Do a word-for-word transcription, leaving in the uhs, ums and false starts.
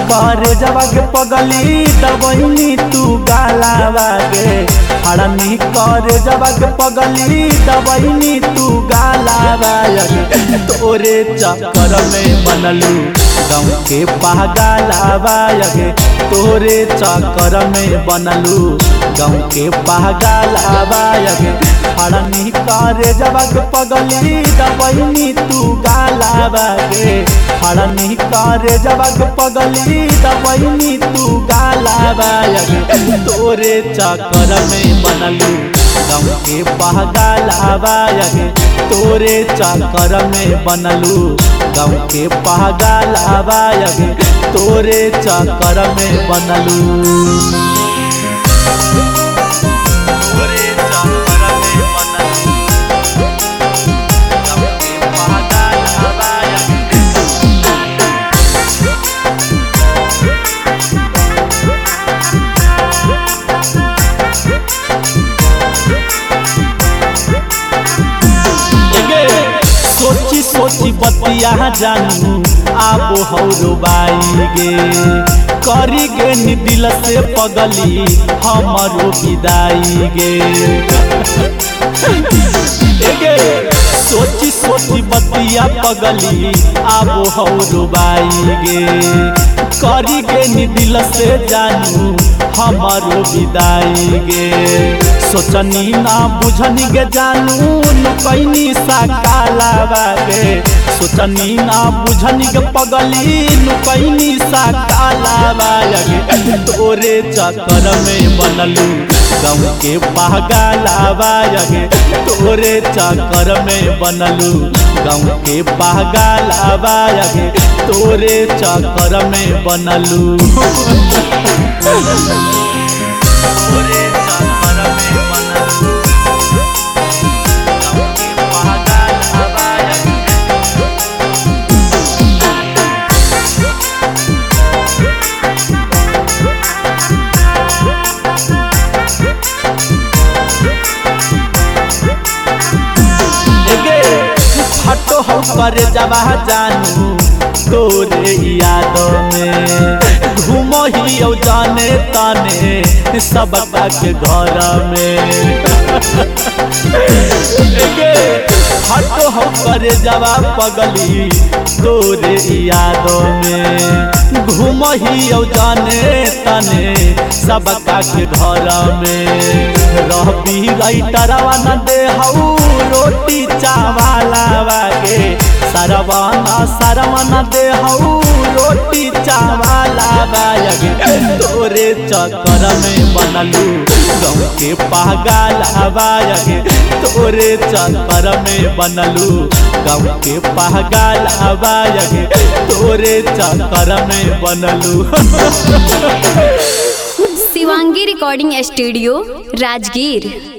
करे जवाग पगली दबैनी तू गालावा गे हड़नी करे जवाग पगली दबैनी तू गालावा गे तोरे चक्कर में बनलू गाँव के पागलावा गे तोरे चक्कर में बनलू गाँव के पागलावा गे हड़नी करे जवाग पगली दबैनी तू गालावा गे हड़नी करे जवाग पगली दबैनी तू गालावा गे तोरे चक्कर में बनलू गाँव के पागलावा गे तोरे चक्कर में बनलू गाँव के पागलावा गे तोरे चक्कर में बनलू सोची सोची बतिया जानू आबो हौरो बाई गे करी गे नी दिल से पगली हमरो विदाई गे गे सोची सोची बतिया पगली आबो हौरो बाई गे करी गे नी दिल से जानू हमरो विदाई गे सोचनी ना बुझनी गे जानू नुकैनी सा कालावा गे सोचनी ना बुझनी गे पगली नुकैनी सा कालावा गे तोरे चक्कर में बनलू गाँव के पागलावा गे तोरे चक्कर में बनलू गाँव के पागलावा गे तोरे चक्कर में बनलू हटो हो पर जवा जानू तोरे याद में घूम ही जाने ताने सब के घर में हटो हो पर जवा पगली तोरे याद में घूम ही जाने ताने सब के घर में रहबी राइटरवा न दे हऊ रोटी चावला गे सरवाना सरवाना दे हऊ रोटी चावला गे तोरे चक्कर में बनलू गाँव के पागलावा गे तोरे चक्कर में बनलू गाँव के पागलावा गे तोरे चक्कर में बनलू शिवांगी रिकॉर्डिंग स्टूडियो राजगीर।